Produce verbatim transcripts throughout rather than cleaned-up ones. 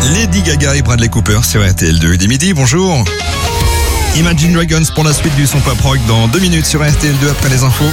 Lady Gaga et Bradley Cooper sur R T L deux. Dès midi, bonjour. Imagine Dragons pour la suite du son pop rock dans deux minutes sur R T L deux après les infos.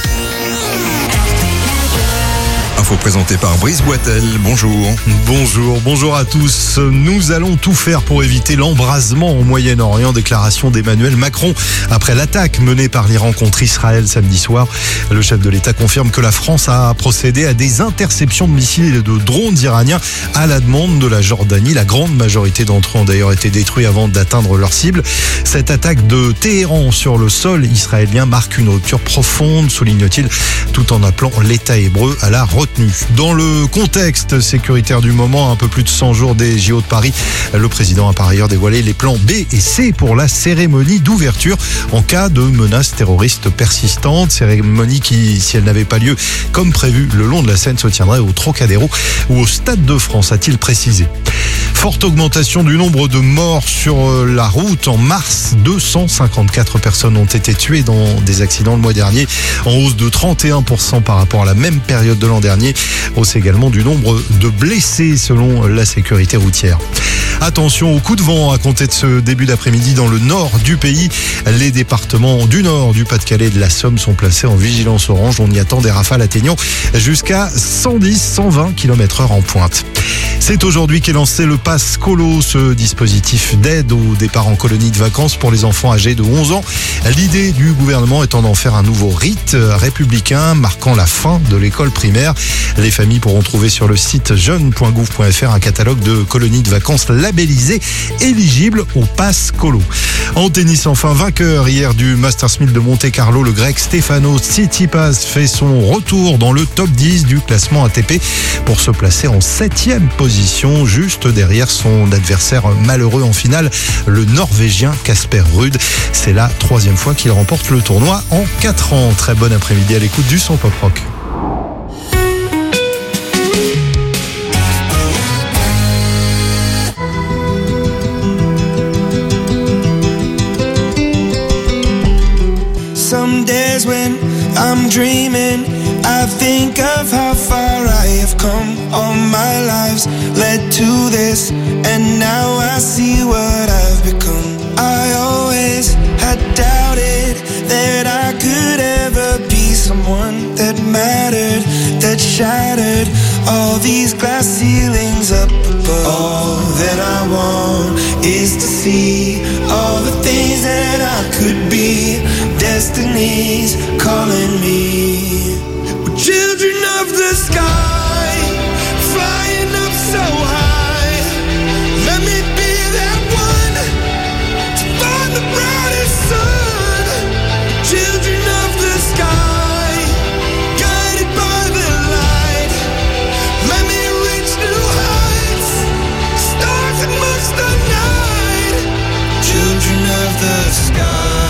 Info présentée par Brice Boitel. Bonjour. Bonjour, bonjour à tous. Nous allons tout faire pour éviter l'embrasement au Moyen-Orient. Déclaration d'Emmanuel Macron après l'attaque menée par l'Iran contre Israël samedi soir. Le chef de l'État confirme que la France a procédé à des interceptions de missiles et de drones iraniens à la demande de la Jordanie. La grande majorité d'entre eux ont d'ailleurs été détruits avant d'atteindre leur cible. Cette attaque de Téhéran sur le sol israélien marque une rupture profonde, souligne-t-il, tout en appelant l'État hébreu à la retenue. Dans le contexte sécuritaire du moment, un peu plus de cent jours des J O de Paris, le président a par ailleurs dévoilé les plans B et C pour la cérémonie d'ouverture en cas de menaces terroristes persistantes. Cérémonie qui, si elle n'avait pas lieu comme prévu le long de la Seine, se tiendrait au Trocadéro ou au Stade de France, a-t-il précisé. Forte augmentation du nombre de morts sur la route. En mars, deux cent cinquante-quatre personnes ont été tuées dans des accidents le mois dernier, en hausse de trente et un pour cent par rapport à la même période de l'an dernier. Hausse également du nombre de blessés selon la sécurité routière. Attention aux coups de vent à compter de ce début d'après-midi dans le nord du pays. Les départements du nord, du Pas-de-Calais et de la Somme sont placés en vigilance orange. On y attend des rafales atteignant jusqu'à cent dix à cent vingt kilomètres heure en pointe. C'est aujourd'hui qu'est lancé le Pass Colo, ce dispositif d'aide au départ en colonie de vacances pour les enfants âgés de onze ans. L'idée du gouvernement étant d'en faire un nouveau rite républicain marquant la fin de l'école primaire. Les familles pourront trouver sur le site jeune point gouv point f r un catalogue de colonies de vacances labellisées éligibles au Pass Colo. En tennis, enfin, vainqueur hier du Masters mille de Monte-Carlo, le grec Stefanos Tsitsipas fait son retour dans le top dix du classement A T P pour se placer en septième position, juste derrière son adversaire malheureux en finale, le Norvégien Casper Ruud. C'est la troisième fois qu'il remporte le tournoi en quatre ans. Très bon après-midi à l'écoute du son pop rock. Some days when I'm dreaming, I think of how far I have come. All my lives led to this, and now I see what I've become. I always had doubted that I could ever be someone that mattered, that shattered all these glass ceilings up above. All that I want is to see all the things that I could be. Destiny's calling me. We're children of the sky, flying up so high. Let me be that one to find the brightest sun. Children of the sky, guided by the light. Let me reach new heights, stars amongst the night. Children of the sky.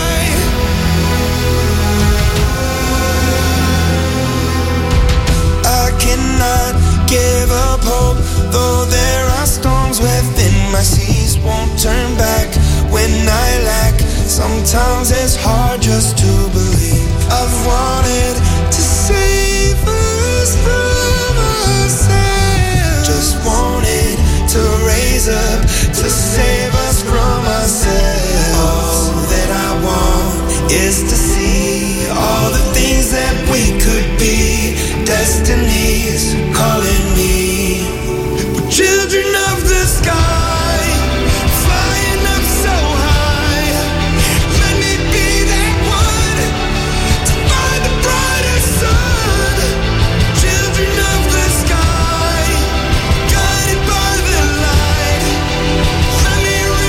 Give up hope, though there are storms within my seas. Won't turn back when I lack. Sometimes it's hard just to believe. I've wanted to save us from ourselves. Just wanted to raise up, to save us from ourselves. All that I want is to see all the things that we could be. Destiny's calling me. We're children of the sky, flying up so high. Let me be that one to find the brightest sun. Children of the sky, guided by the light. Let me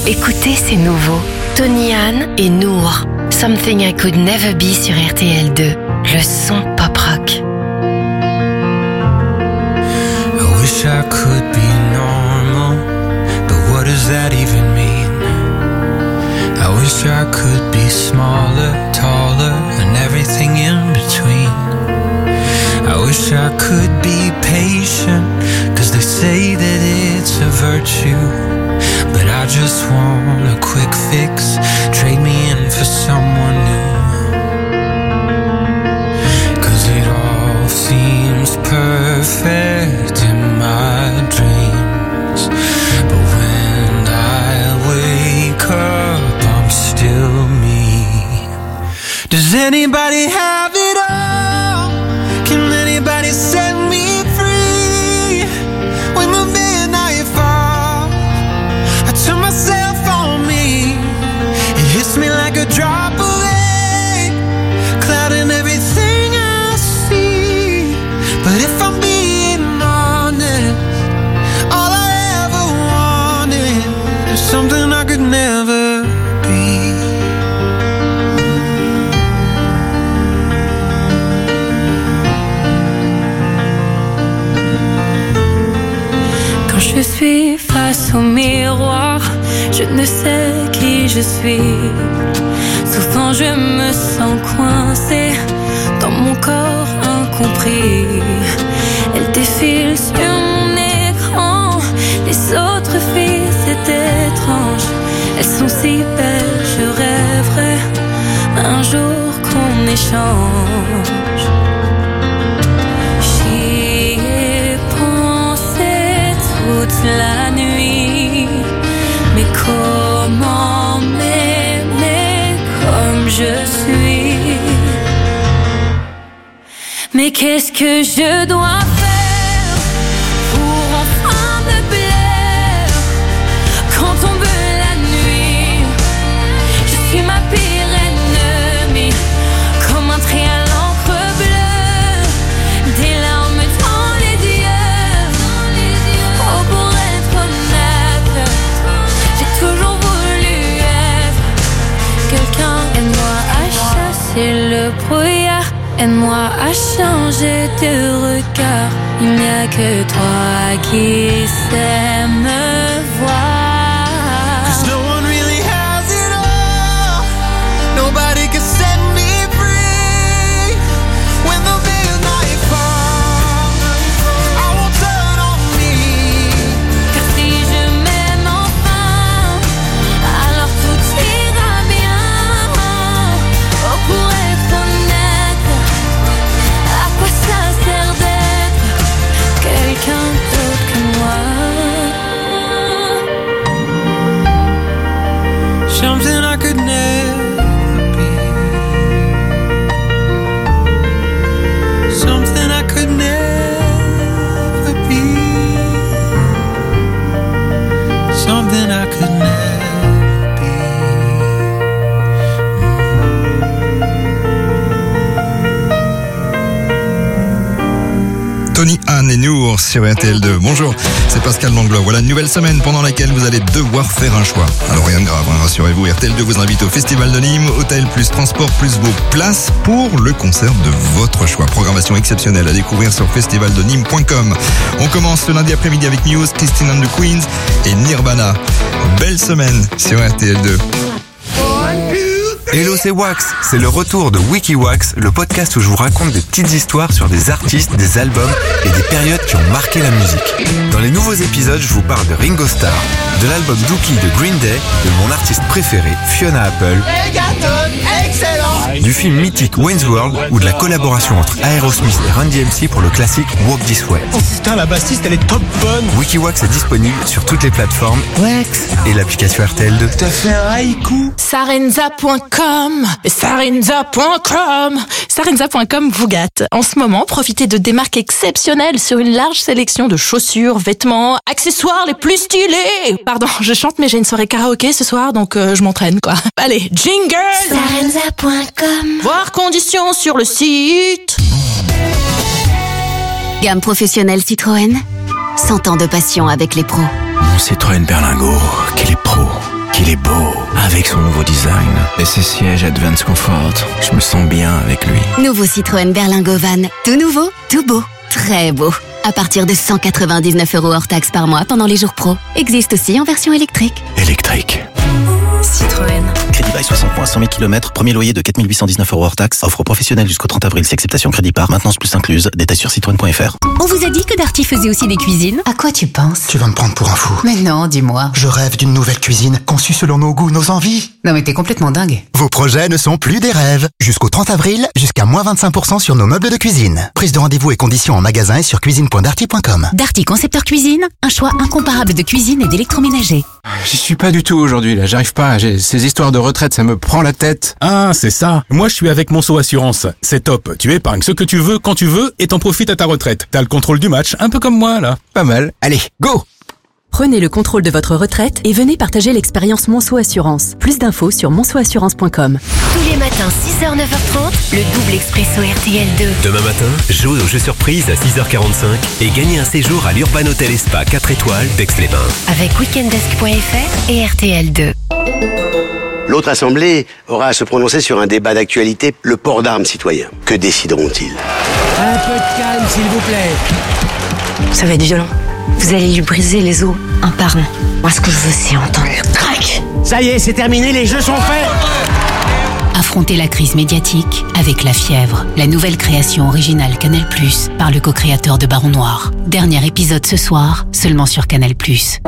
Écoutez, c'est nouveau. Tony Ann et Nour. Something I Could Never Be sur R T L deux. Le son pop rock. I wish I could be normal, but what does that even mean? I wish I could be smaller, taller, and everything in between. I wish I could be patient, cause they say that it's a virtue. But I just want a quick fix, trade me in for someone new. Cause it all seems perfect in my dreams, but when I wake up I'm still me. Does anybody have it all? Can anybody set me free? When the midnight falls, I turn myself on me. It hits me like a drop of rain, clouding everything I see. But if I'm being honest, all I ever wanted is something I could never be. Quand je suis face au miroir, je ne sais qui je suis. Souvent je me sens coincée dans mon corps incompris. Elle défile sur mon écran, les autres filles c'est étrange. Elles sont si belles, je rêverais un jour qu'on échange. J'y ai pensé toute la nuit, mais comment m'aimer comme je suis? Mais qu'est-ce que je dois faire pour enfin me plaire? Quand tombe la nuit, je suis ma pire ennemie, comme un trait à l'encre bleue, des larmes dans les yeux. Oh, pour être honnête, j'ai toujours voulu être quelqu'un. Aide-moi à chasser le brouillard, aide-moi à changer de regard. Il n'y a que toi qui sais me voir. Cause no one really has it all. Nobody can set me free. When the midnight falls, I won't turn on me. Car si je m'aime enfin, alors tout ira bien. Oh, pour être honnête, à quoi ça sert d'être quelqu'un d'autre que moi? Something I could never be. Something I could never be. Something I could never be. Tony Ann et Nour sur R T L deux. Bonjour, c'est Pascal Langlois. Voilà une nouvelle semaine pendant laquelle vous allez devoir faire un choix. Alors rien de grave, hein, rassurez-vous, R T L deux vous invite au Festival de Nîmes, hôtel plus transport plus vos places pour le concert de votre choix. Programmation exceptionnelle à découvrir sur festival de nîmes point com. On commence le lundi après-midi avec Muse, Christine and the Queens et Nirvana. Belle semaine sur R T L deux. Hello, c'est Wax. C'est le retour de WikiWax, le podcast où je vous raconte des petites histoires sur des artistes, des albums et des périodes qui ont marqué la musique. Dans les nouveaux épisodes, je vous parle de Ringo Starr, de l'album Dookie de Green Day, de mon artiste préféré, Fiona Apple, du film mythique Wayne's World ou de la collaboration entre Aerosmith et Run D M C pour le classique Walk This Way. Oh putain, la bassiste, elle est top bonne. WikiWax est disponible sur toutes les plateformes Wax et l'application R T L deux. T'as fait un haïku. Sarenza point com, Sarenza point com, Sarenza point com vous gâte. En ce moment, profitez de démarques exceptionnelles sur une large sélection de chaussures, vêtements, accessoires les plus stylés. Pardon, je chante mais j'ai une soirée karaoké ce soir, donc euh, je m'entraîne quoi. Allez, jingle. Sarenza point com. Voir conditions sur le site. Gamme professionnelle Citroën. cent ans de passion avec les pros. Mon Citroën Berlingo, qu'il est pro, qu'il il est beau, avec son nouveau design et ses sièges Advance Comfort. Je me sens bien avec lui. Nouveau Citroën Berlingo Van. Tout nouveau, tout beau, très beau. À partir de cent quatre-vingt-dix-neuf euros hors taxe par mois pendant les jours pro. Existe aussi en version électrique. Électrique. Citroën. Crédit bail soixante points, cent mille kilomètres. Premier loyer de quatre mille huit cent dix-neuf euros hors taxe. Offre professionnelle jusqu'au trente avril. Si acceptation crédit par. Maintenance plus incluse. Détails sur citroën point f r. On vous a dit que Darty faisait aussi des cuisines? À quoi tu penses? Tu vas me prendre pour un fou. Mais non, dis-moi. Je rêve d'une nouvelle cuisine conçue selon nos goûts, nos envies. Non mais t'es complètement dingue. Vos projets ne sont plus des rêves. Jusqu'au trente avril, jusqu'à moins vingt-cinq pour cent sur nos meubles de cuisine. Prise de rendez-vous et conditions en magasin et sur cuisine point darty point com. Darty Concepteur Cuisine, un choix incomparable de cuisine et d'électroménager. J'y suis pas du tout aujourd'hui, là. J'arrive pas. J'ai ces histoires de retraite, ça me prend la tête. Ah, c'est ça. Moi, je suis avec Monceau Assurance. C'est top. Tu épargnes ce que tu veux, quand tu veux, et t'en profites à ta retraite. T'as le contrôle du match, un peu comme moi, là. Pas mal. Allez, go! Prenez le contrôle de votre retraite et venez partager l'expérience Monceau Assurance. Plus d'infos sur monceau assurance point com. Tous les matins, six heures neuf heures trente, le double expresso R T L deux. Demain matin, jouez au jeu surprise à six heures quarante-cinq et gagnez un séjour à l'Urban Hotel et Spa quatre étoiles d'Aix-les-Bains. Avec weekendesk point f r et R T L deux. L'autre assemblée aura à se prononcer sur un débat d'actualité, le port d'armes citoyen. Que décideront-ils? Un peu de calme, s'il vous plaît. Ça va être violent. Vous allez lui briser les os un par un. Moi, ce que je veux, c'est entendre le crack. Ça y est, c'est terminé, les jeux sont faits. Affrontez la crise médiatique avec La Fièvre, la nouvelle création originale Canal plus, par le co-créateur de Baron Noir. Dernier épisode ce soir, seulement sur Canal plus.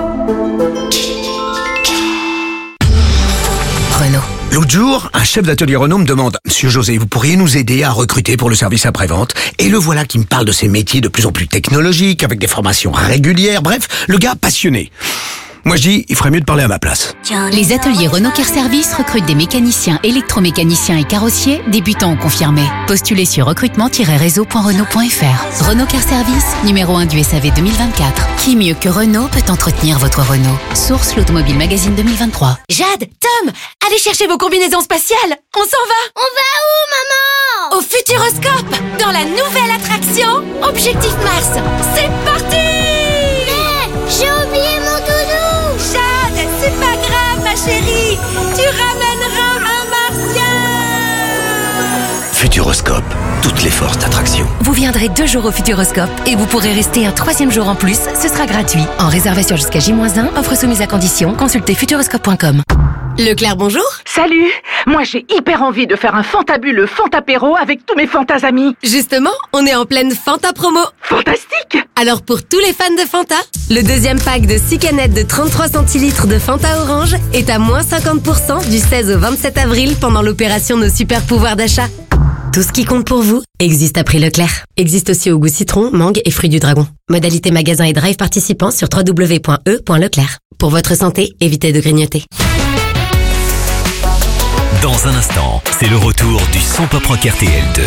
Renault. L'autre jour, un chef d'atelier Renault me demande « Monsieur José, vous pourriez nous aider à recruter pour le service après-vente ?» Et le voilà qui me parle de ces métiers de plus en plus technologiques, avec des formations régulières, bref, le gars passionné. Moi je dis, il ferait mieux de parler à ma place. Les ateliers Renault Car Service recrutent des mécaniciens, électromécaniciens et carrossiers, débutants ou confirmés. Postulez sur recrutement tiret réseau point renault point f r. Renault Car Service, numéro un du S A V deux mille vingt-quatre. Qui mieux que Renault peut entretenir votre Renault? Source l'Automobile Magazine deux mille vingt-trois. Jade, Tom, allez chercher vos combinaisons spatiales. On s'en va. On va où, maman? Au Futuroscope, dans la nouvelle attraction Objectif Mars. C'est parti. Mais j'ai oublié mon doudou. Jade, c'est pas grave, ma chérie. Tu ramèneras un martien. Futuroscope, toutes les forces d'attraction. Vous viendrez deux jours au Futuroscope et vous pourrez rester un troisième jour en plus. Ce sera gratuit. En réservation jusqu'à J moins un, offre soumise à condition. Consultez futuroscope point com. Leclerc, bonjour. Salut. Moi, j'ai hyper envie de faire un fantabuleux fantapéro avec tous mes fantas amis. Justement, on est en pleine Fanta promo. Fantastique. Alors, pour tous les fans de Fanta, le deuxième pack de six canettes de trente-trois centilitres de Fanta Orange est à moins cinquante pour cent du seize au vingt-sept avril pendant l'opération Nos Super Pouvoirs d'achat. Tout ce qui compte pour vous existe à prix Leclerc. Existe aussi au goût citron, mangue et fruits du dragon. Modalité magasin et drive participants sur w w w point e point leclerc. Pour votre santé, évitez de grignoter. Dans un instant, c'est le retour du son pop rock R T L deux.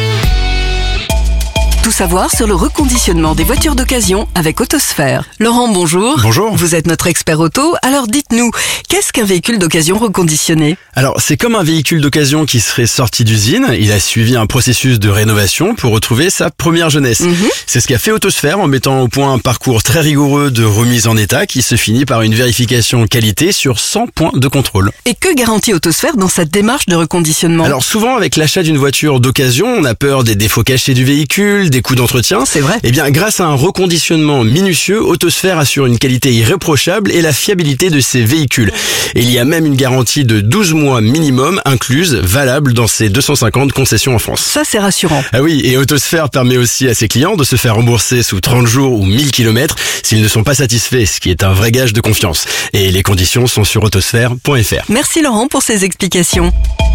Tout savoir sur le reconditionnement des voitures d'occasion avec Autosphère. Laurent, bonjour. Bonjour. Vous êtes notre expert auto, alors dites-nous, qu'est-ce qu'un véhicule d'occasion reconditionné? Alors, c'est comme un véhicule d'occasion qui serait sorti d'usine. Il a suivi un processus de rénovation pour retrouver sa première jeunesse. Mm-hmm. C'est ce qu'a fait Autosphère en mettant au point un parcours très rigoureux de remise en état qui se finit par une vérification qualité sur cent points de contrôle. Et que garantit Autosphère dans sa démarche de reconditionnement? Alors, souvent, avec l'achat d'une voiture d'occasion, on a peur des défauts cachés du véhicule, des coûts d'entretien. C'est vrai. Eh bien, grâce à un reconditionnement minutieux, Autosphère assure une qualité irréprochable et la fiabilité de ses véhicules. Et il y a même une garantie de douze mois minimum incluse, valable dans ses deux cent cinquante concessions en France. Ça, c'est rassurant. Ah oui, et Autosphère permet aussi à ses clients de se faire rembourser sous trente jours ou mille kilomètres s'ils ne sont pas satisfaits, ce qui est un vrai gage de confiance. Et les conditions sont sur autosphère point f r. Merci Laurent pour ces explications.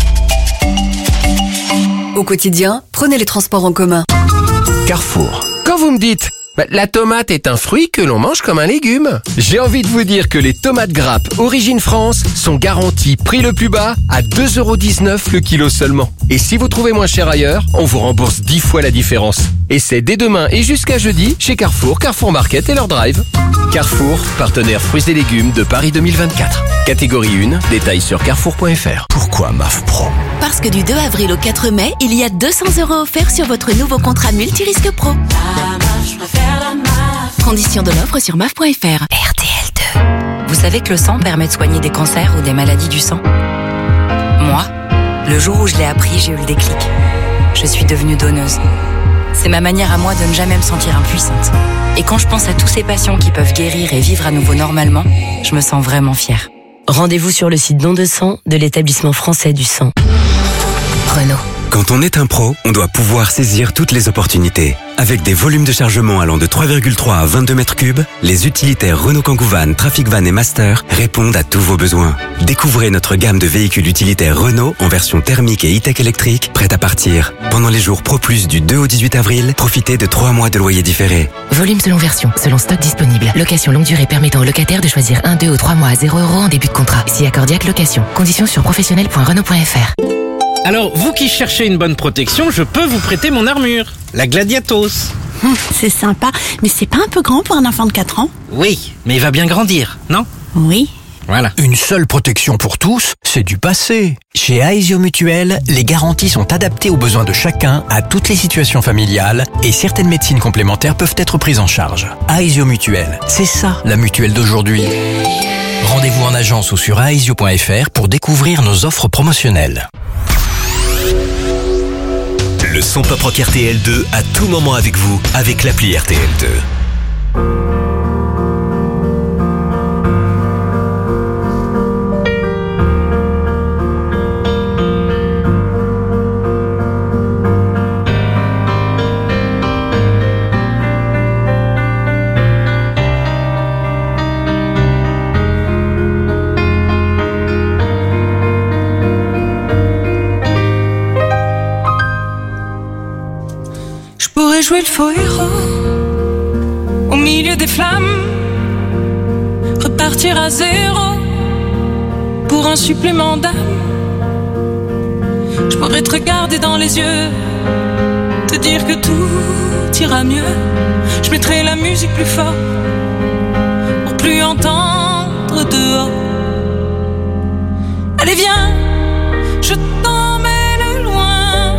Au quotidien, prenez les transports en commun. Carrefour. Quand vous me dites bah, la tomate est un fruit que l'on mange comme un légume, j'ai envie de vous dire que les tomates grappes Origine France sont garanties prix le plus bas à deux euros dix-neuf le kilo seulement. Et si vous trouvez moins cher ailleurs, on vous rembourse dix fois la différence. Et c'est dès demain et jusqu'à jeudi chez Carrefour, Carrefour Market et leur drive. Carrefour, partenaire fruits et légumes de Paris deux mille vingt-quatre. Catégorie un, détails sur carrefour point f r. Pourquoi M A F Pro? Parce que du deux avril au quatre mai, il y a deux cents euros offerts sur votre nouveau contrat multirisque pro. La M A F, je préfère la M A F. Conditions de l'offre sur M A F point f r. R T L deux. Vous savez que le sang permet de soigner des cancers ou des maladies du sang? Moi, le jour où je l'ai appris, j'ai eu le déclic. Je suis devenue donneuse. C'est ma manière à moi de ne jamais me sentir impuissante. Et quand je pense à tous ces patients qui peuvent guérir et vivre à nouveau normalement, je me sens vraiment fière. Rendez-vous sur le site Don de sang de l'établissement français du sang. Renault. Quand on est un pro, on doit pouvoir saisir toutes les opportunités. Avec des volumes de chargement allant de trois virgule trois à vingt-deux mètres cubes, les utilitaires Renault Kangoo Van, Traffic Van et Master répondent à tous vos besoins. Découvrez notre gamme de véhicules utilitaires Renault en version thermique et e-tech électrique, prête à partir. Pendant les jours Pro Plus du deux au dix-huit avril, profitez de trois mois de loyer différé. Volume selon version, selon stock disponible. Location longue durée permettant aux locataires de choisir un, deux ou trois mois à zéro euros en début de contrat. Si accordiaque location. Conditions sur professionnel point renault point f r. Alors, vous qui cherchez une bonne protection, je peux vous prêter mon armure, la Gladiatos. Hum, c'est sympa, mais c'est pas un peu grand pour un enfant de quatre ans? Oui, mais il va bien grandir, non? Oui. Voilà. Une seule protection pour tous, c'est du passé. Chez Aesio Mutuel, les garanties sont adaptées aux besoins de chacun, à toutes les situations familiales, et certaines médecines complémentaires peuvent être prises en charge. Aesio Mutuel, c'est ça la mutuelle d'aujourd'hui. Rendez-vous en agence ou sur aesio point f r pour découvrir nos offres promotionnelles. Le son pop rock R T L deux à tout moment avec vous, avec l'appli R T L deux. Jouer le faux héros au milieu des flammes, repartir à zéro pour un supplément d'âme. Je pourrais te regarder dans les yeux, te dire que tout ira mieux. Je mettrai la musique plus fort pour plus entendre dehors. Allez viens, je t'emmène loin.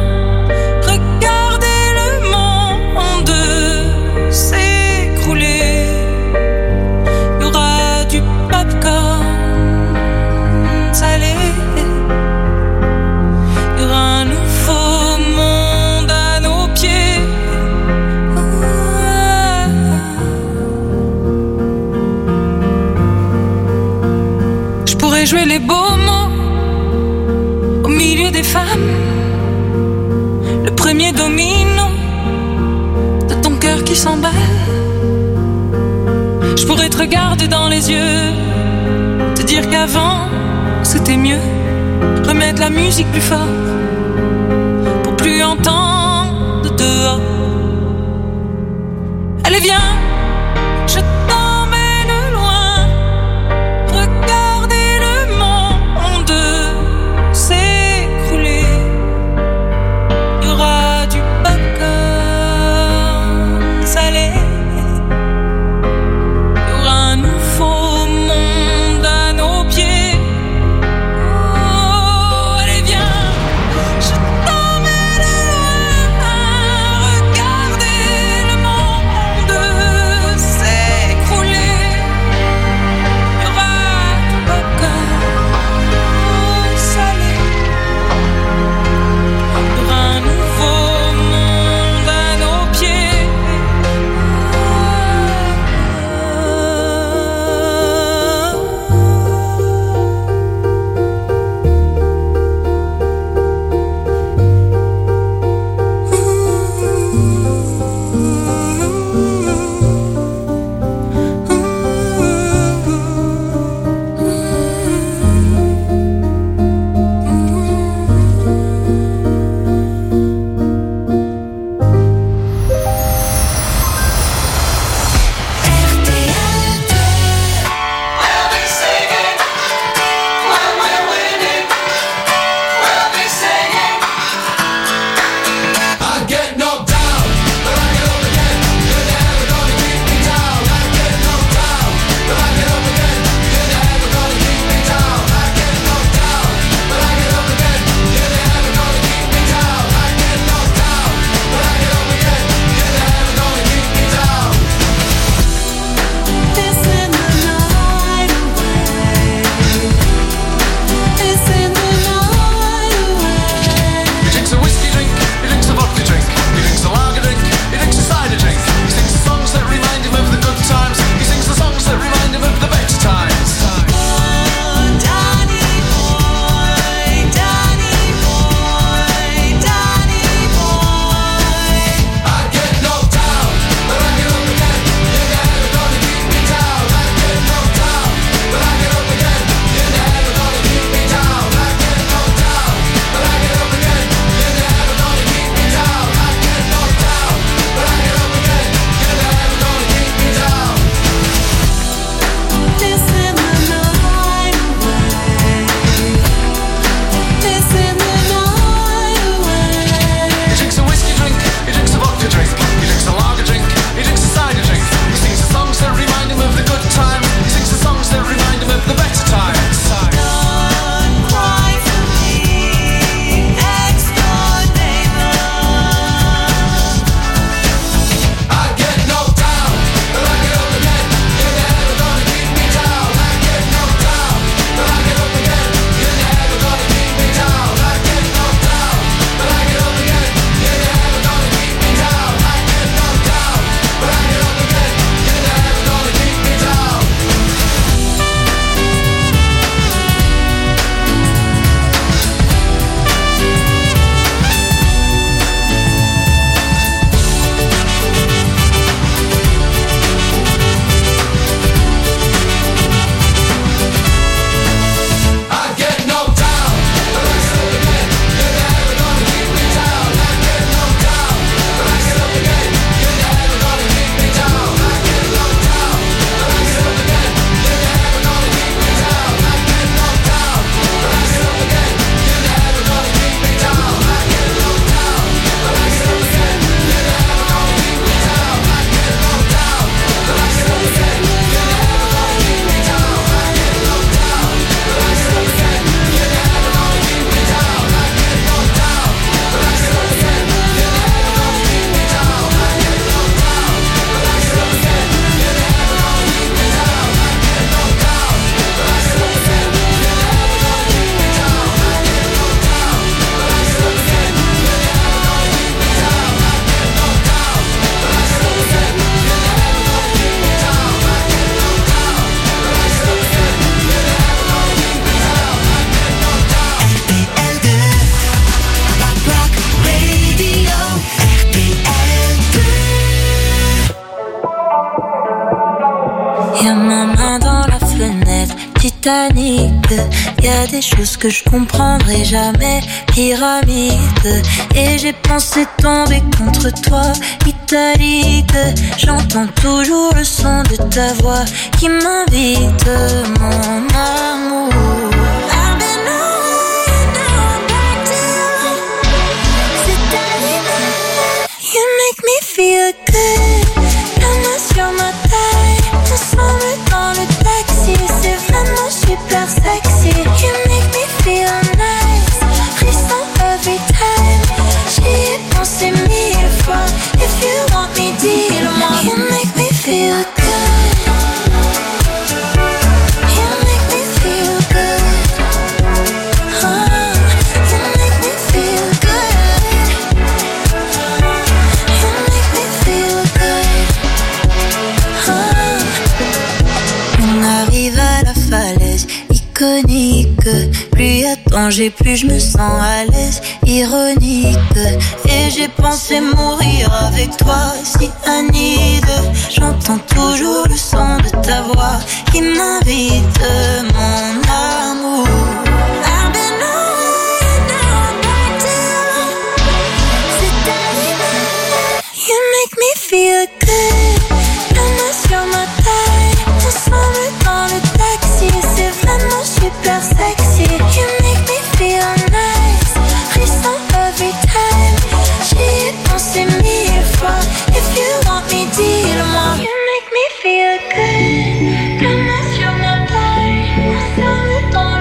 S'écrouler, il y aura du popcorn salé, il y aura un nouveau monde à nos pieds. Je pourrais jouer les beaux mots au milieu des femmes, le premier domino qui s'emballe. Je pourrais te regarder dans les yeux, te dire qu'avant c'était mieux. Remettre la musique plus fort pour plus entendre dehors. Allez viens, je t'emmène loin. Regarder le monde s'écrouler. Il y aura du popcorn salé, il y aura un nouveau monde à nos pieds. Oh, allez viens, je t'emmène loin, regarder le monde Y a des choses que je comprendrai jamais. Pyramide. Et j'ai pensé tomber contre toi. Italique. J'entends toujours le son de ta voix qui m'invite, mon amour. You make me feel good. La main sur ma taille. Ensemble dans le taxi. C'est vraiment super sexy. You make me feel nice. Frisson every time. J'y ai pensé mille fois. If you want me, dis-le-moi. You make me feel good. You make me feel good. Oh, you make me feel good. You make me feel good. Oh. On arrive à la falaise iconique. Plus y a danger, plus je me sens à l'aise. Ironique. Et j'ai pensé mourir avec toi, si Anide. J'entends toujours le son de ta voix qui m'invite, mon amour. I've been away, now I'm back to you. C'est arrivé. You make me feel good. La main sur ma taille. Ensemble dans le taxi. C'est vraiment super sexy. You make me feel nice. Frisson every time. J'y ai pensé mille fois. If you want me, dis-le-moi. You make me feel good. La main sur ma taille. Ensemble dans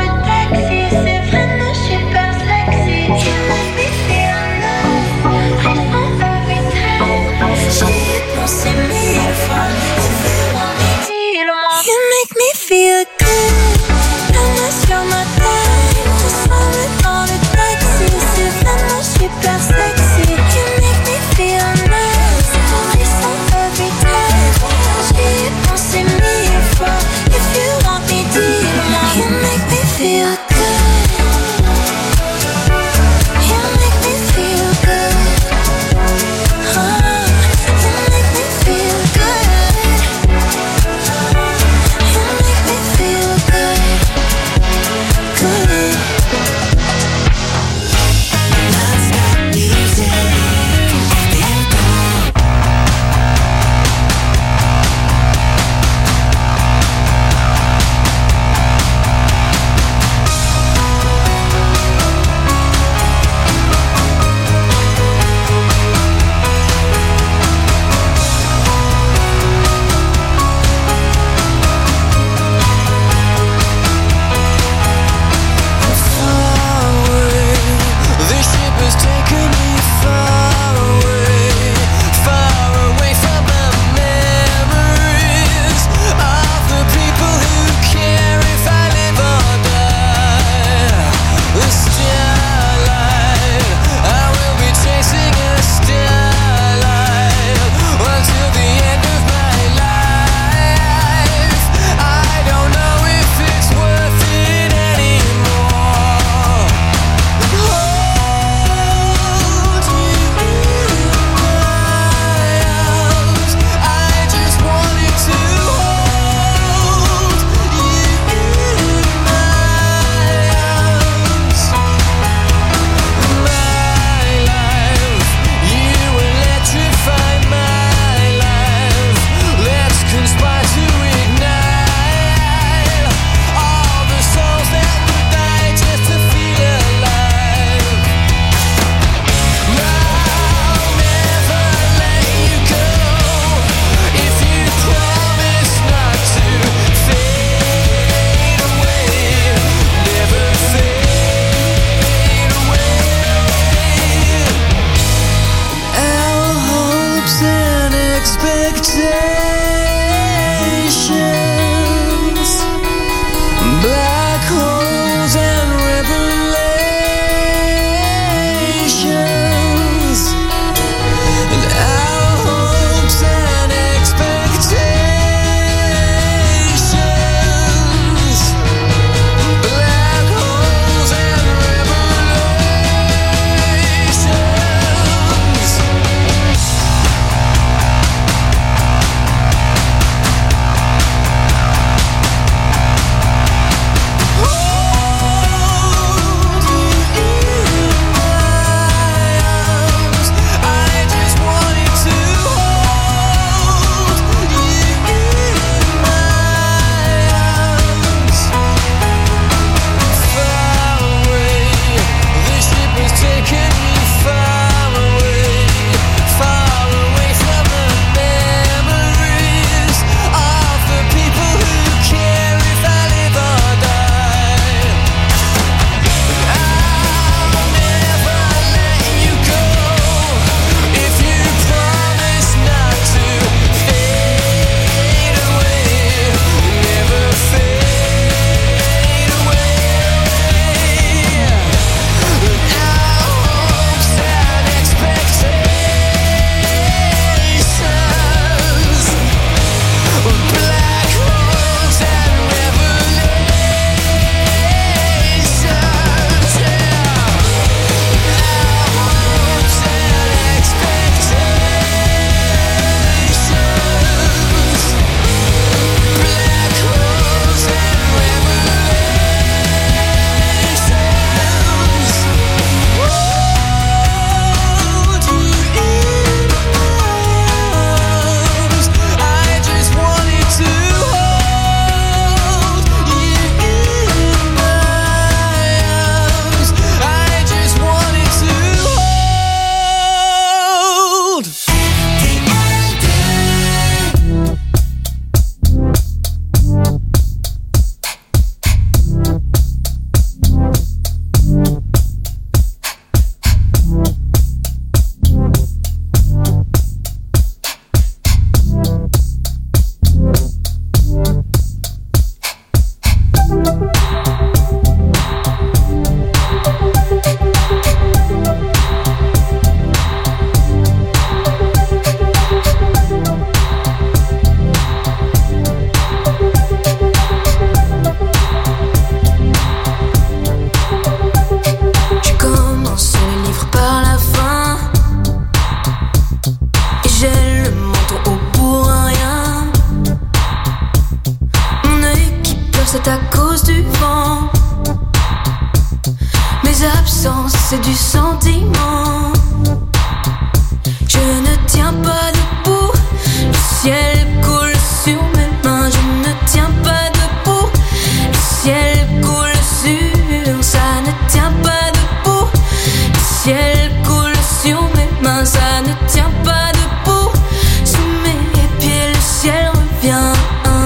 c'est du sentiment. Je ne tiens pas debout, le ciel coule sur mes mains. Je ne tiens pas debout, le ciel coule sur. Ça ne tient pas debout, le ciel coule sur mes mains. Ça ne tient pas debout, sous mes pieds le ciel revient.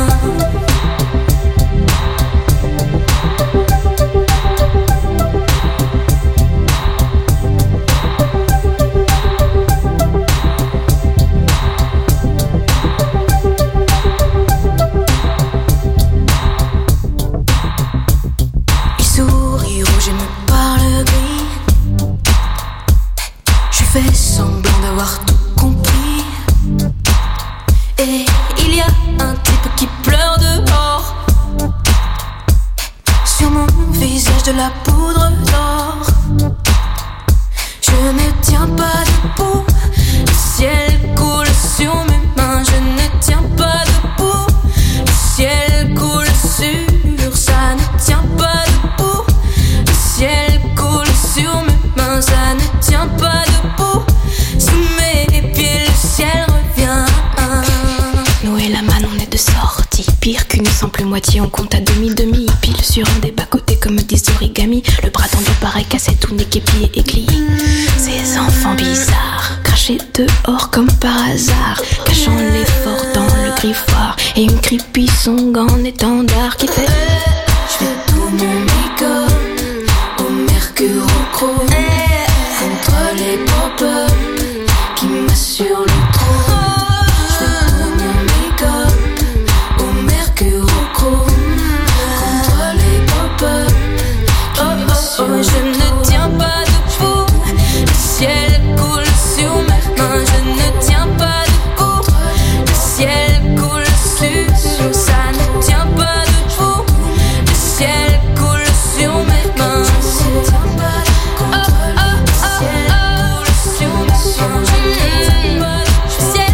De la poudre d'or. Je ne tiens pas debout, le ciel coule sur mes mains. Je ne tiens pas debout, le ciel coule sur. Ça ne tient pas debout, le ciel coule sur mes mains. Ça ne tient pas debout, sous mes pieds le ciel revient. Noé la man, on est de sortie. Pire qu'une simple moitié, on compte à demi-demi. Pile sur un des bas-côtés comme disent origami. Le bras tendu pareil cassé, tout n'est qu'épié et glié. Ces enfants bizarres, crachés dehors comme par hasard, cachant l'effort dans le griffoir. Et une creepy song en étendard qui fait je fais tout mon make-up au mercure au chrome, contre les pop-up qui m'assurent le trône. Je fais tout mon make-up au mercure au chrome, contre les pop-up. Oh, oh, oh, je ne tiens pas debout, le ciel coule sur mes mains. Je ne tiens pas debout, le ciel coule sur. Ça ne tient pas debout, le ciel coule sur mes mains. Je ne tiens pas debout, oh, oh, oh, oh, sur mes mains. Je ne tiens pas debout, le ciel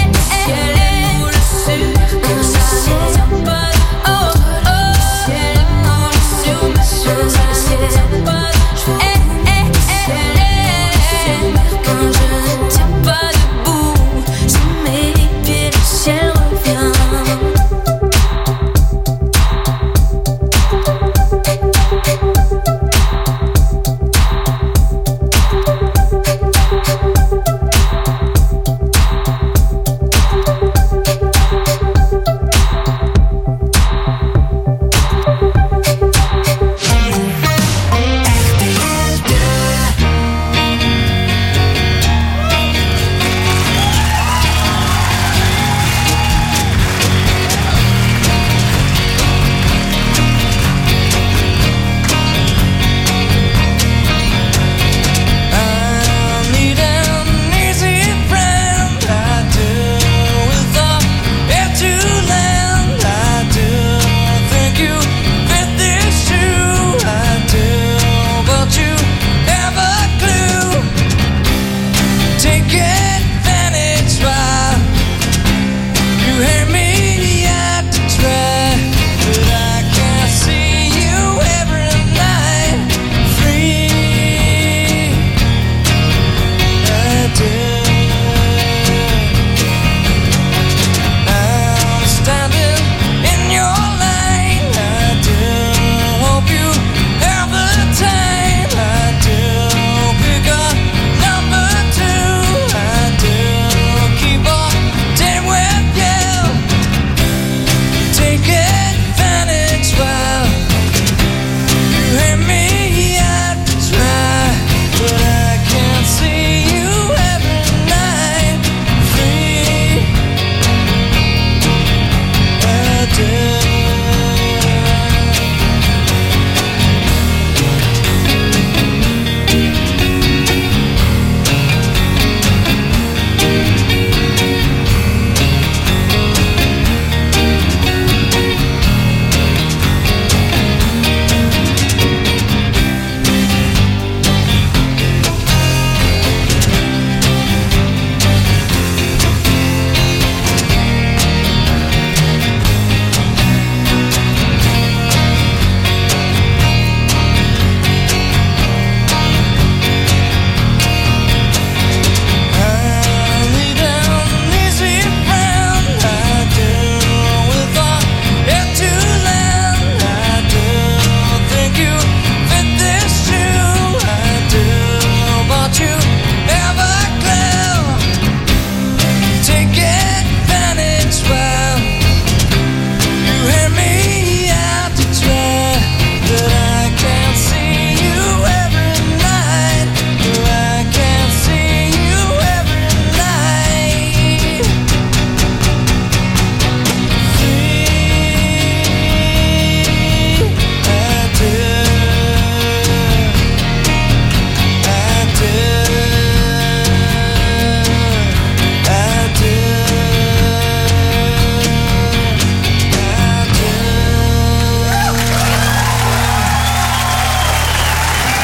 coule sur mes mains. Ça ne tient pas debout, oh, oh, le ciel coule sur mes mains.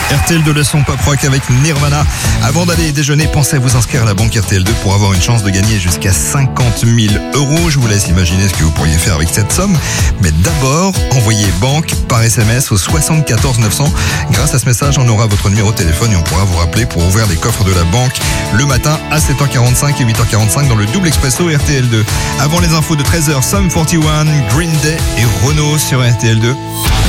R T L deux, le son pop rock avec Nirvana. Avant d'aller déjeuner, pensez à vous inscrire à la banque R T L deux pour avoir une chance de gagner jusqu'à cinquante mille euros. Je vous laisse imaginer ce que vous pourriez faire avec cette somme. Mais d'abord, envoyez banque par S M S au soixante-quatorze neuf cents. Grâce à ce message, on aura votre numéro de téléphone et on pourra vous rappeler pour ouvrir les coffres de la banque le matin à sept heures quarante-cinq et huit heures quarante-cinq dans le double expresso R T L deux. Avant les infos de treize heures, Sum quarante et un, Green Day et Renault sur R T L deux.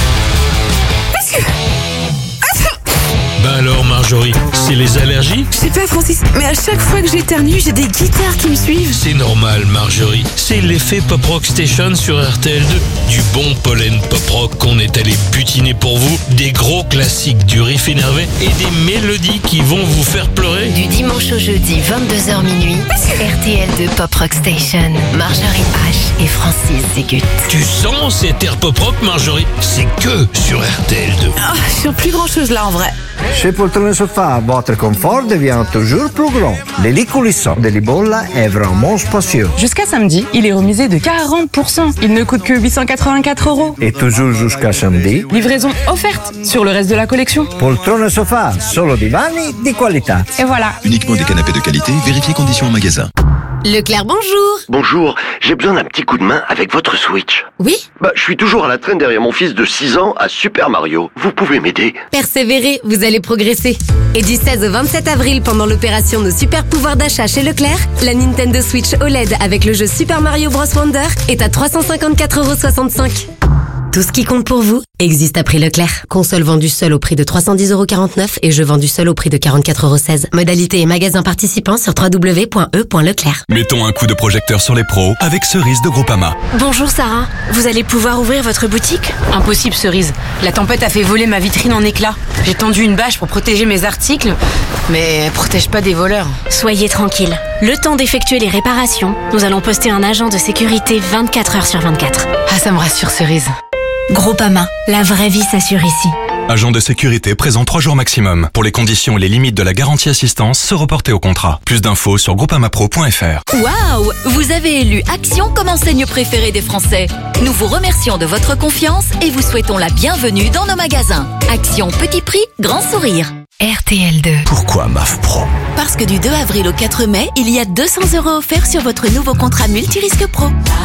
Ben alors Marjorie, c'est les allergies? Je sais pas Francis, mais à chaque fois que j'éternue, j'ai des guitares qui me suivent. C'est normal Marjorie, c'est l'effet Pop Rock Station sur R T L deux. Du bon pollen pop rock qu'on est allé butiner pour vous, des gros classiques du riff énervé et des mélodies qui vont vous faire pleurer. Du dimanche au jeudi, vingt-deux heures minuit, R T L deux Pop Rock Station, Marjorie H et Francis Zégut. Tu sens cet air pop rock Marjorie? C'est que sur R T L deux. Oh, je sens plus grand chose là en vrai. Chez Poltrone Sofa, votre confort devient toujours plus grand. Le lit coulissant de Libolla est vraiment spacieux. Jusqu'à samedi, il est remisé de quarante pour cent. Il ne coûte que huit cent quatre-vingt-quatre euros. Et toujours jusqu'à samedi, livraison offerte sur le reste de la collection. Poltrone Sofa, solo divani di qualità. Et voilà. Uniquement des canapés de qualité, vérifiez conditions en magasin. Leclerc, bonjour. Bonjour, j'ai besoin d'un petit coup de main avec votre Switch. Oui? Bah, je suis toujours à la traîne derrière mon fils de six ans à Super Mario. Vous pouvez m'aider? Persévérez, vous allez progresser. Et du seize au vingt-sept avril, pendant l'opération Nos Super Pouvoirs d'achat chez Leclerc, la Nintendo Switch O L E D avec le jeu Super Mario Bros Wonder est à trois cent cinquante-quatre euros soixante-cinq. Tout ce qui compte pour vous existe à prix Leclerc. Console vendue seule au prix de trois cent dix euros quarante-neuf et jeu vendu seul au prix de quarante-quatre euros seize. Modalité et magasin participants sur w w w point e point leclerc. Mettons un coup de projecteur sur les pros avec Cerise de Groupama. Bonjour Sarah, vous allez pouvoir ouvrir votre boutique? Impossible Cerise, la tempête a fait voler ma vitrine en éclats. J'ai tendu une bâche pour protéger mes articles, mais elle protège pas des voleurs. Soyez tranquille, le temps d'effectuer les réparations, nous allons poster un agent de sécurité vingt-quatre heures sur vingt-quatre. Ah ça me rassure Cerise. Groupama, la vraie vie s'assure ici. Agent de sécurité présent trois jours maximum. Pour les conditions et les limites de la garantie assistance, se reporter au contrat. Plus d'infos sur groupamapro point f r. Waouh! Vous avez élu Action comme enseigne préférée des Français. Nous vous remercions de votre confiance et vous souhaitons la bienvenue dans nos magasins. Action petit prix, grand sourire. R T L deux. Pourquoi M A F Pro? Parce que du deux avril au quatre mai, il y a deux cents euros offerts sur votre nouveau contrat multirisque pro.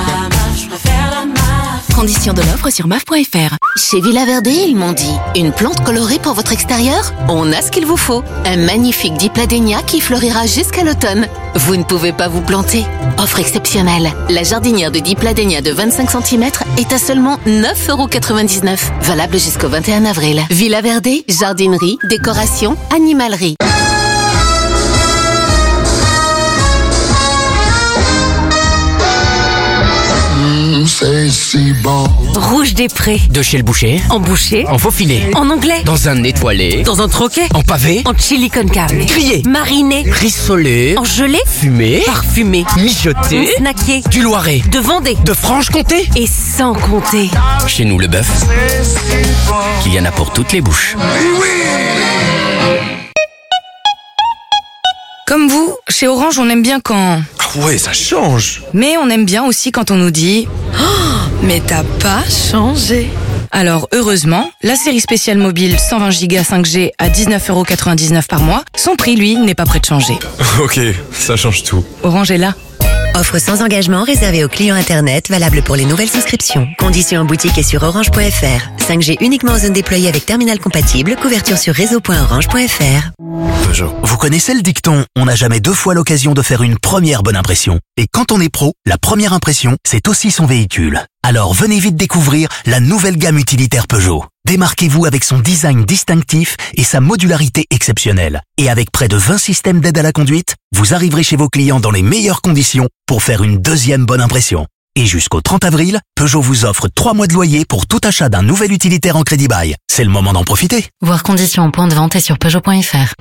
Conditions de l'offre sur M A F point f r. Chez Villa Verde, ils m'ont dit, une plante colorée pour votre extérieur? On a ce qu'il vous faut. Un magnifique dipladénia qui fleurira jusqu'à l'automne. Vous ne pouvez pas vous planter. Offre exceptionnelle. La jardinière de dipladénia de vingt-cinq centimètres est à seulement neuf euros quatre-vingt-dix-neuf. Valable jusqu'au vingt et un avril. Villa Verde, jardinerie, décoration, animalerie. C'est si bon. Rouge des Prés. De chez le boucher. En boucher. En faux filet. En anglais. Dans un étoilé. Dans un troquet. En pavé. En chili con carne. Grillé. Mariné. Rissolé. En gelée. Fumé. Parfumé. Mijoté. Snacké. Du Loiret. De Vendée. De Franche-Comté. Et sans compter. Chez nous, le bœuf, qu'il y en a pour toutes les bouches. Comme vous, chez Orange, on aime bien quand... Ah ouais, ça change. Mais on aime bien aussi quand on nous dit oh, « Mais t'as pas changé !» Alors, heureusement, la série spéciale mobile cent vingt giga cinq G à dix-neuf euros quatre-vingt-dix-neuf par mois, son prix, lui, n'est pas prêt de changer. Ok, ça change tout. Orange est là. Offre sans engagement réservée aux clients Internet, valable pour les nouvelles souscriptions. Conditions en boutique et sur orange point f r. cinq G uniquement en zone déployée avec terminal compatible. Couverture sur réseau point orange point f r. Peugeot. Vous connaissez le dicton « On n'a jamais deux fois l'occasion de faire une première bonne impression ». Et quand on est pro, la première impression, c'est aussi son véhicule. Alors venez vite découvrir la nouvelle gamme utilitaire Peugeot. Démarquez-vous avec son design distinctif et sa modularité exceptionnelle. Et avec près de vingt systèmes d'aide à la conduite, vous arriverez chez vos clients dans les meilleures conditions pour faire une deuxième bonne impression. Et jusqu'au trente avril, Peugeot vous offre trois mois de loyer pour tout achat d'un nouvel utilitaire en crédit bail. C'est le moment d'en profiter. Voir conditions en point de vente et sur peugeot point f r.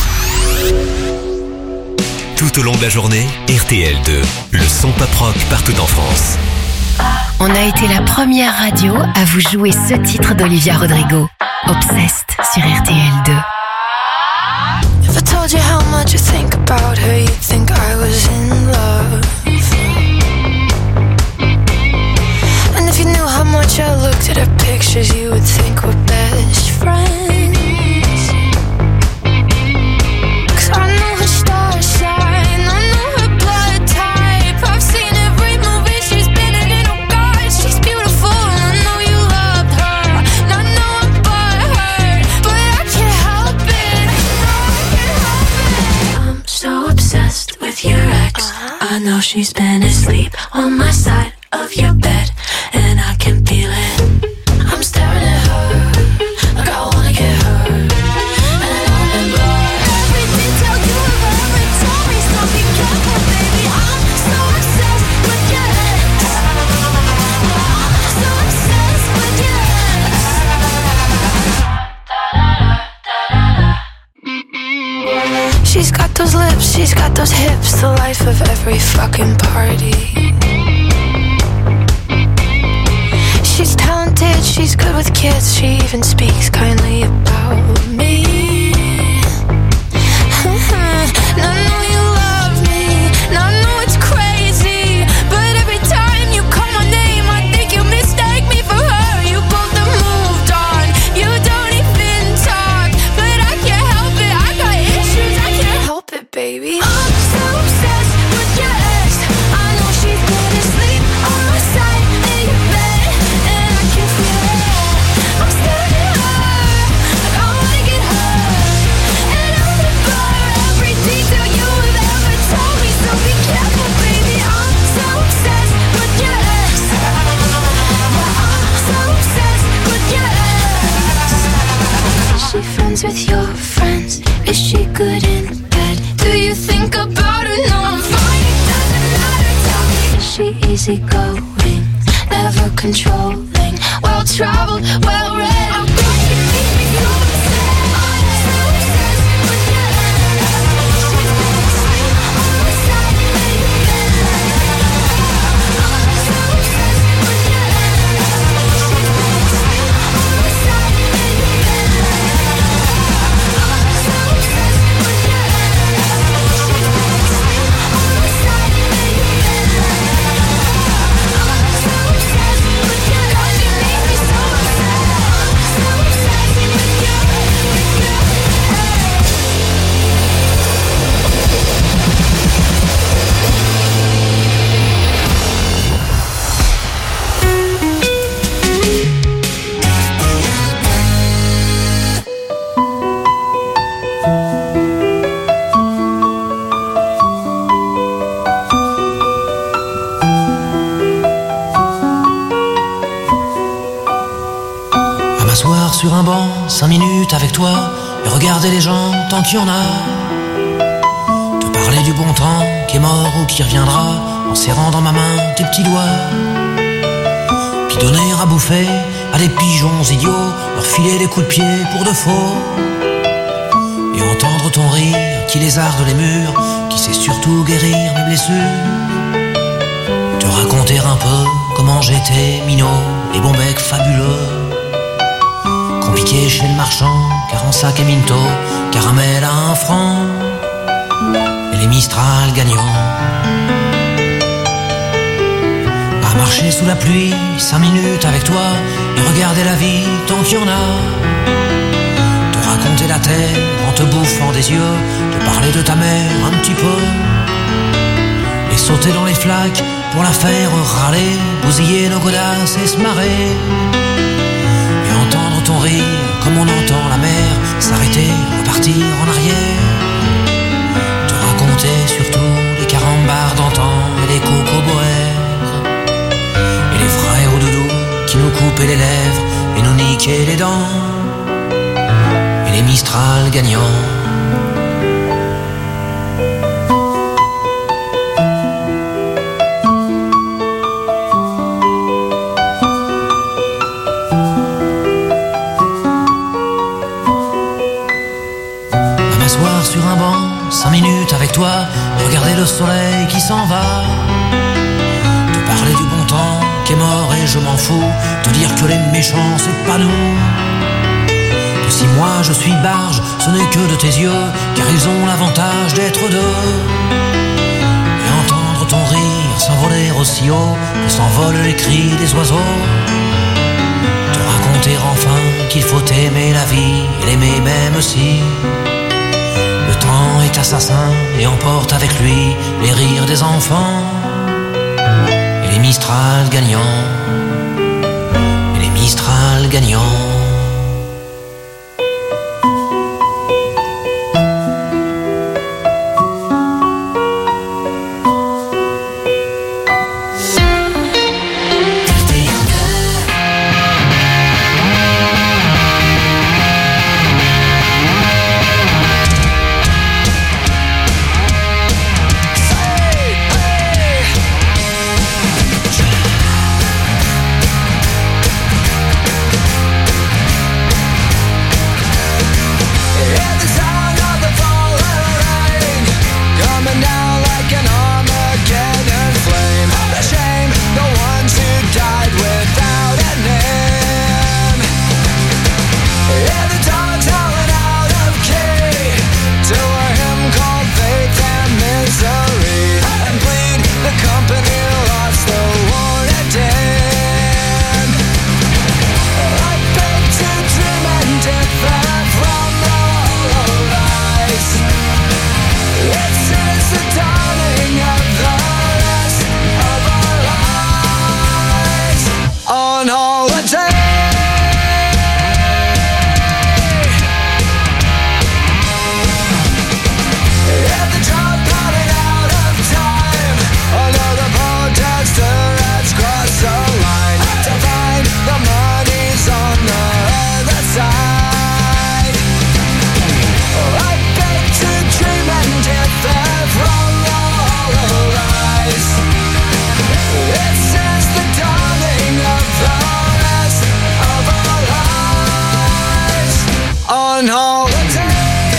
Tout au long de la journée, R T L deux, le son pop rock partout en France. On a été la première radio à vous jouer ce titre d'Olivia Rodrigo, Obsessed sur R T L deux. If I told you how much I think about her, you'd think I was in love. And if you knew how much I looked at her pictures, you would think we're best friends. know she's been asleep on my side of your bed, and I can feel it. I'm staring at her like I wanna get her, and I remember every detail you have ever told me. So be careful, baby. I'm so obsessed with your ex. I'm so obsessed with your ex. She's got those lips, she's got those hips, the life of every fucking party. She's talented, she's good with kids, she even speaks kindly about me. Now I know you love me, now I know it's crazy, but every time you call my name, I think you mistake me for her. You both have moved on, you don't even talk, but I can't help it, I got issues, I can't help it, baby. I'm so obsessed with your ex, I know she's been asleep on my side in your bed, and I can feel it. I'm staring at her like I wanna get her, and I remember every detail you have ever told me. So be careful, baby. I'm so obsessed with your ex. Yeah, I'm so obsessed with your ex. Is she friends with your friends? Is she good in bed? Do you think about her? No, I'm fine. It doesn't matter. Tell me, is she easygoing, never controlling, well traveled, well read? I'm going to keep me so obsessed. I'm so obsessed with your ex. She's been asleep on my side in your bed. I'm so obsessed with your ex. She's been asleep on my side in your bed. I'm so obsessed with your ex. She's been asleep on my side in your bed. I'm so obsessed with your ex. 'Cause you make me so obsessed. I'm so obsessed with your À m'asseoir sur un banc, cinq minutes avec toi, et regarder les gens tant qu'il y en a. Te parler du bon temps qui est mort ou qui reviendra, en serrant dans ma main tes petits doigts. Puis donner à bouffer à des pigeons idiots, leur filer des coups de pied pour de faux. Et entendre ton rire qui lézarde les murs, qui sait surtout guérir mes blessures. Te raconter un peu comment j'étais minot, les bons becs fabuleux. Compliqué chez le marchand, car en sac et minto, caramel à un franc, et les Mistral gagnants. À marcher sous la pluie, cinq minutes avec toi, et regarder la vie tant qu'il y en a. Te raconter la terre en te bouffant des yeux, te parler de ta mère un petit peu, et sauter dans les flaques pour la faire râler, bousiller nos godasses et se marrer. Et entendre ton rire comme on entend la mer s'arrêter, repartir en arrière. Te raconter surtout les carambars d'antan et les cocoboères, et les frères au doudou qui nous coupaient les lèvres et nous niquaient les dents, et les Mistral gagnants. Sur un banc, cinq minutes avec toi, regarder le soleil qui s'en va. Te parler du bon temps qui est mort et je m'en fous, te dire que les méchants c'est pas nous. Que si moi je suis barge, ce n'est que de tes yeux, car ils ont l'avantage d'être deux. Et entendre ton rire s'envoler aussi haut que s'envolent les cris des oiseaux. Te raconter enfin qu'il faut aimer la vie et l'aimer même si le temps est assassin et emporte avec lui les rires des enfants, et les Mistral gagnants, et les Mistral gagnants. on holiday.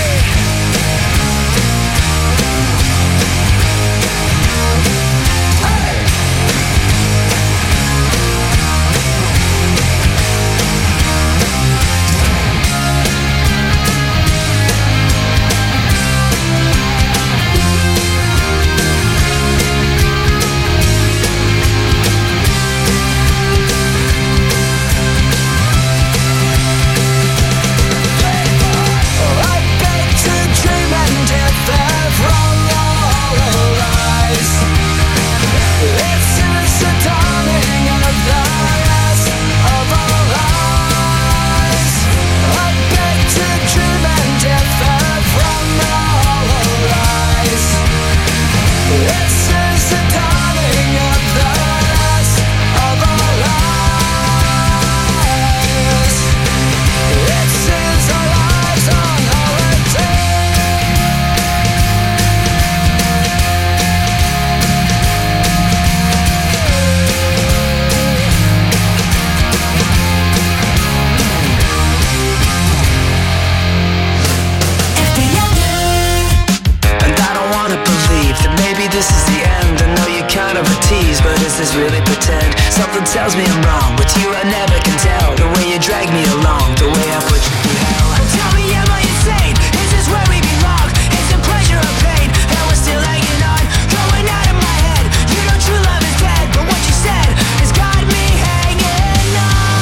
Is really pretend. Something tells me I'm wrong. With you I never can tell. The way you drag me along, the way I put you through hell. Tell me, am I insane? Is this where we belong? Is it pleasure or pain? And we're still hanging on, going out of my head. You know true love is dead, but what you said has got me hanging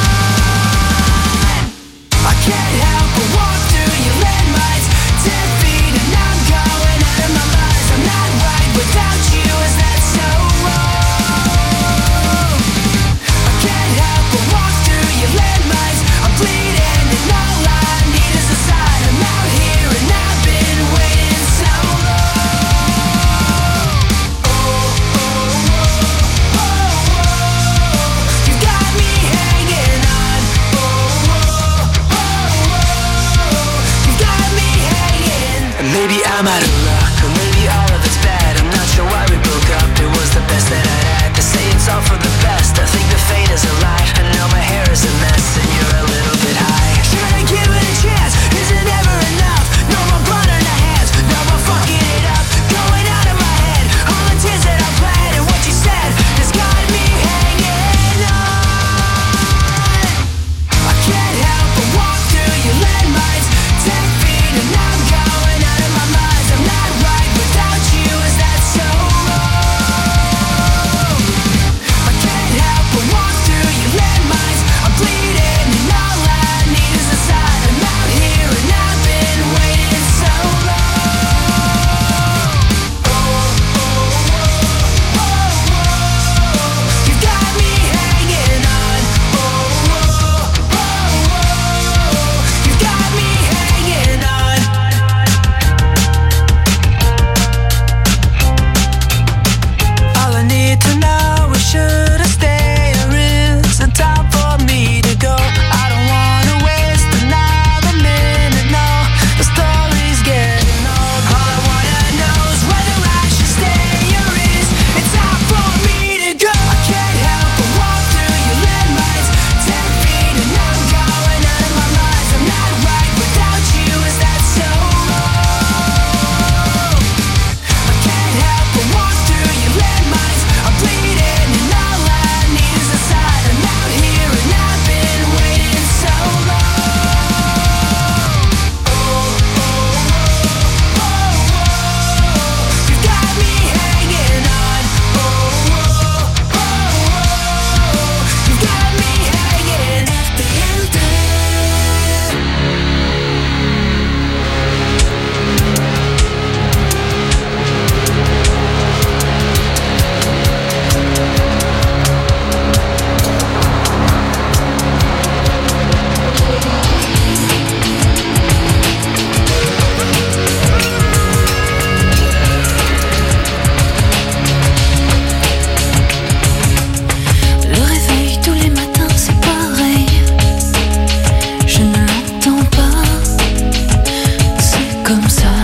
on. I can't help but walk through your landmines. Ten feet and I'm going out of my mind. I'm not right without you. Is that so wrong? Maybe I'm out of luck, or maybe all of it's bad. I'm not sure why we broke up, it was the best that I'd had. They say it's all for the best, I think the fate is a lie. I know my hair is a mess and you're a little bit high. Should I give it a chance? Is it ever enough? No more blood on the hands, no more fucking it up. Going out of my head, all the tears that I bled. And what you said has got me hanging on. I can't help but walk through your landmines. Ten feet and I'm going out of my mind. I'm not right without you, is that so wrong? I can't help but walk through your landmines. I'm bleeding and all I need is a sign. I'm out here and I've been waiting so long. Oh, oh, oh, oh, oh. You got me hanging on. Oh, oh, oh, oh. You got me hanging on. All I need to know is should I stay or is it time for me to go? I don't wanna waste another minute, no. The story's getting old. All I wanna know is whether I should stay or is it time for me to go? I can't help but walk through your landmines. Ten feet and I'm going out of my mind. I'm not right without you, is that so wrong? I can't help but walk through your landmines. I'm bleeding and all I need is a sign. I'm out here and I've been waiting so long. Oh, oh, oh, oh. You got me hanging on. Oh, oh, oh, oh. You got me hanging. Le réveil tous les matins c'est pareil. Je ne l'entends pas. C'est comme ça.